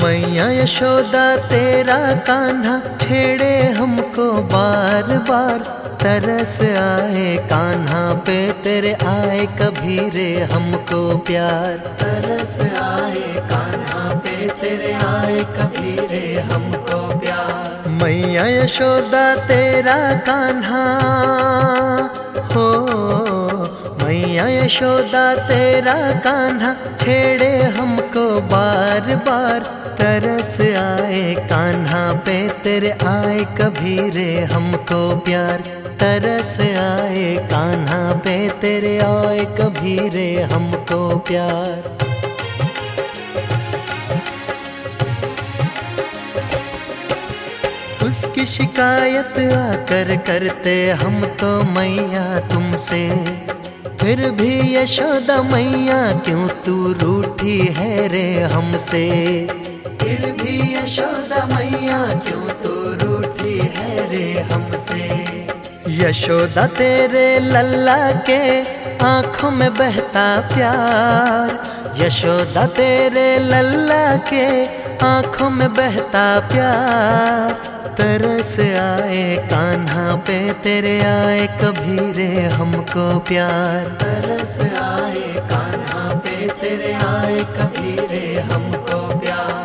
मैया यशोदा तेरा कान्हा छेड़े हमको बार बार, तरस आए कान्हा पे तेरे आए कभी रे हमको प्यार। तरस आए कान्हा पे तेरे आए कभी रे हमको प्यार। मैया यशोदा तेरा कान्हा हो, मैया यशोदा तेरा कान्हा छेड़े हमको बार बार, तरस आए कान्हा पे तेरे आए कभी रे हमको प्यार। तरस आए कान्हा पे तेरे आए कभी रे हमको प्यार। उसकी शिकायत आकर करते हम तो मैया तुमसे, फिर भी यशोदा मैया क्यों तू रूठी है रे हमसे। फिर भी यशोदा मैया क्यों तू रूठी है रे हमसे। यशोदा तेरे लल्ला के आँखों में बहता प्यार, यशोदा तेरे लल्ला के आँखों में बहता प्यार। तरस आए कान्हा पे तेरे आए कभी रे हमको प्यार। तरस आए कान्हा पे तेरे आए कभी रे हमको प्यार।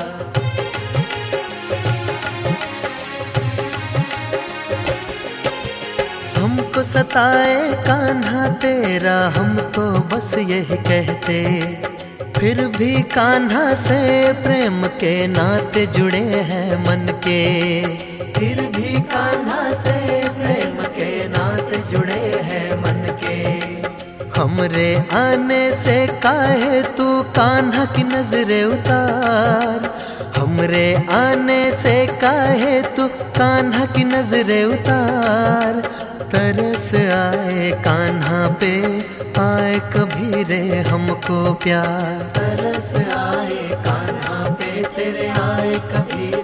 हमको सताए कान्हा तेरा हम तो बस यही कहते, फिर भी कान्हा से प्रेम के नाते जुड़े हैं मन के। फिर भी कान्हा से प्रेम के नाते जुड़े हैं मन के। हमरे आने से काहे तू कान्हा की नजरें उतार, हमरे आने से काहे तू कान्हा की नजरें उतार। तरस आए कान्हा पे आए कभी रे हमको प्यार। तरस आए कान्हा पे तेरे आए कभी